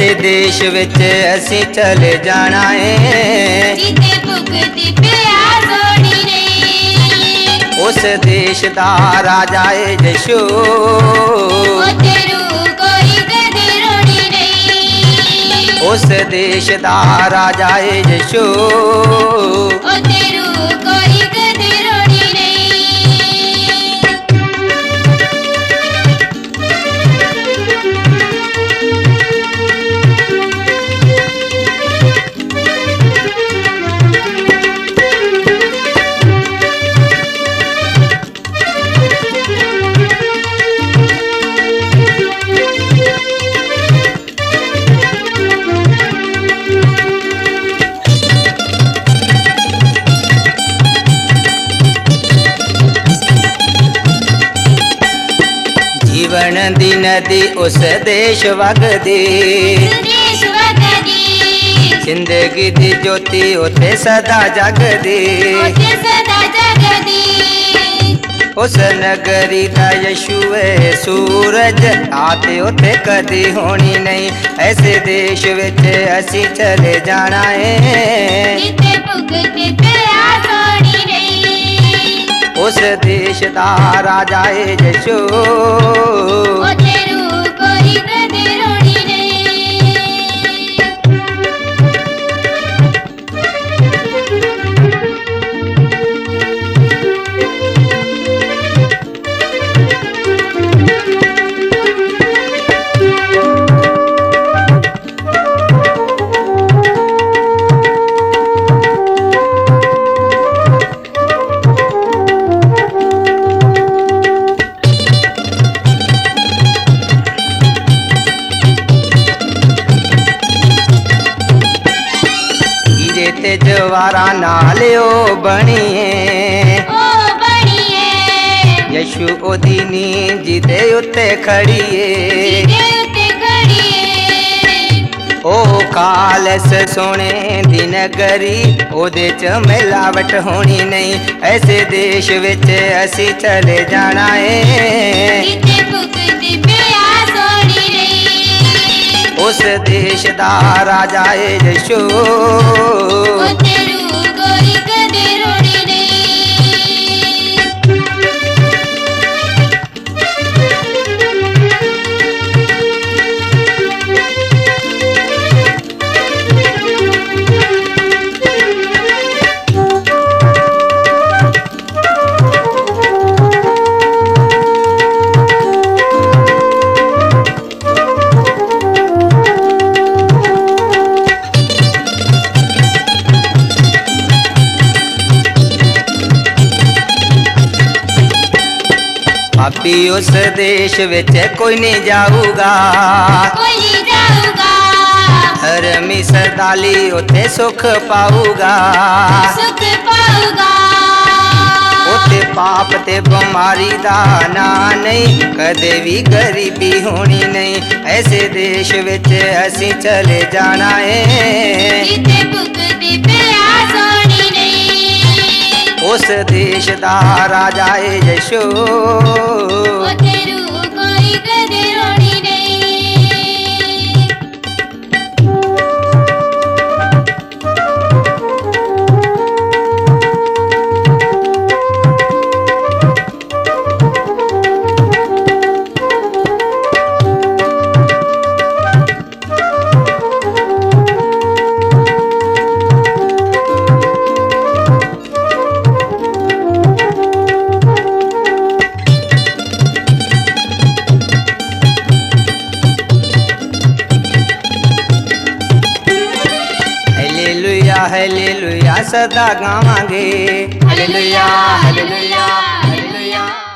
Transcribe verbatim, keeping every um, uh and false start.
ਜਿਹੜੇ ਦੇਸ਼ ਵਿੱਚ ਅਸੀਂ ਚਲੇ ਜਾਣਾ ਏ, ਜਿੱਥੇ ਭੁਗਤੀ ਪਿਆ ਸੋਣੀ ਨਹੀਂ। ਉਸ ਦੇਸ਼ ਦਾ ਰਾਜਾ ਏ ਯਸ਼ੂ, ਉੱਥੇ ਰੂ ਕੋਈ ਕਦੇ ਰੋਣੀ ਨਹੀਂ। ਉਸ ਦੇਸ਼ ਦਾ ਰਾਜਾ ਏ ਯਸ਼ੂ, ਉੱਥੇ ਰੂ ਕੋਈ ਕਦੇ ਰੋਣੀ ਨਹੀਂ। ਜੀਵਨ ਦੀ ਨਦੀ ਉਸ ਦੇਸ਼ ਵਗਦੀ, ਦੇਸ਼ ਵਗਦੀ, ਜ਼ਿੰਦਗੀ ਦੀ ਜੋਤੀ ਉੱਥੇ ਸਦਾ ਜਗਦੀ। ਉੱਥੇ ਸਦਾ ਜਗਦੀ। ਉਸ ਨਗਰੀ ਦਾ ਯਸ਼ੂ ਏ ਸੂਰਜ, ਆਤੇ ਉੱਥੇ ਕਦੀ ਹੋਣੀ ਨਹੀਂ। ਐਸੇ ਦੇਸ਼ ਵਿੱਚ ਅਸੀਂ ਚਲੇ ਜਾਣਾ ਏ, ਜਿੱਥੇ ਭੁਗਤੀ ਪਿਆ ਸੋਣੀ ਨਹੀਂ। ਉਸ ਦੇਸ਼ ਦਾ ਰਾਜਾ ਏ ਯਸ਼ੂ, ਉੱਥੇ ਰੂ ਕੋਈ ਕਦੇ ਰੋਣੀ ਨਹੀਂ। ਤੇ ਜਵਾਰਾਂ ਨਾਲ ਓ ਬਣੀਏ, ਓ ਬਣੀਏ, ਯਸ਼ੂ ਉਹਦੀ ਨੀ ਜਿਹਦੇ ਉੱਤੇ ਖੜੀਏ। ਜਿਹਦੇ ਉੱਤੇ ਖੜੀਏ। ਉਹ ਖਾਲਸ ਸੋਹਣੇ ਦੀ ਨਗਰੀ, ਉਹਦੇ ਚ ਮਿਲਾਵਟ ਹੋਣੀ ਨਹੀਂ। ਐਸੇ ਦੇਸ਼ ਵਿੱਚ ਅਸੀਂ ਚਲੇ ਜਾਣਾ ਏ, ਜਿੱਥੇ ਭੁਗਤੀ ਪਿਆ ਸੋਣੀ ਨਹੀਂ। ਉਸ ਦੇਸ਼ ਦਾ ਰਾਜਾ ਏ ਯਸ਼ੂ, ਉੱਥੇ ਰੂ ਕੋਈ ਕਦੇ ਰੋਣੀ ਨਹੀਂ। ਪਾਪੀ ਉਸ ਦੇਸ਼ ਵਿੱਚ ਕੋਈ ਨਹੀਂ ਜਾਊਗਾ, ਕੋਈ ਨਹੀਂ ਜਾਊਗਾ। ਹਰਮੀ ਸਰਦਾਲੀ ਉੱਥੇ ਸੁਖ ਪਾਊਗਾ। ਸੁਖ ਪਾਊਗਾ। ਉੱਥੇ ਪਾਪ ਤੇ ਬਿਮਾਰੀ ਦਾ ਨਾਂ ਨਹੀਂ, ਕਦੇ ਵੀ ਗਰੀਬੀ ਹੋਣੀ ਨਹੀਂ। ਐਸੇ ਦੇਸ਼ ਵਿੱਚ ਅਸੀਂ ਚਲੇ ਜਾਣਾ ਏ, ਜਿੱਥੇ ਭੁਗਤੀ ਪਿਆ ਸੋਣੀ ਨਹੀਂ। ਉਸ ਦੇਸ਼ ਦਾ ਰਾਜਾ ਏ ਯਸ਼ੂ, ਉੱਥੇ ਰੂ ਕੋਈ ਕਦੇ ਰੋਣੀ ਨਹੀਂ। ਹਾਲੇਲੂਇਆ ਸਦਾ ਗਾਵਾਂਗੇ, ਹਾਲੇਲੂਇਆ ਹਾਲੇਲੂਇਆ ਹਾਲੇਲੂਇਆ।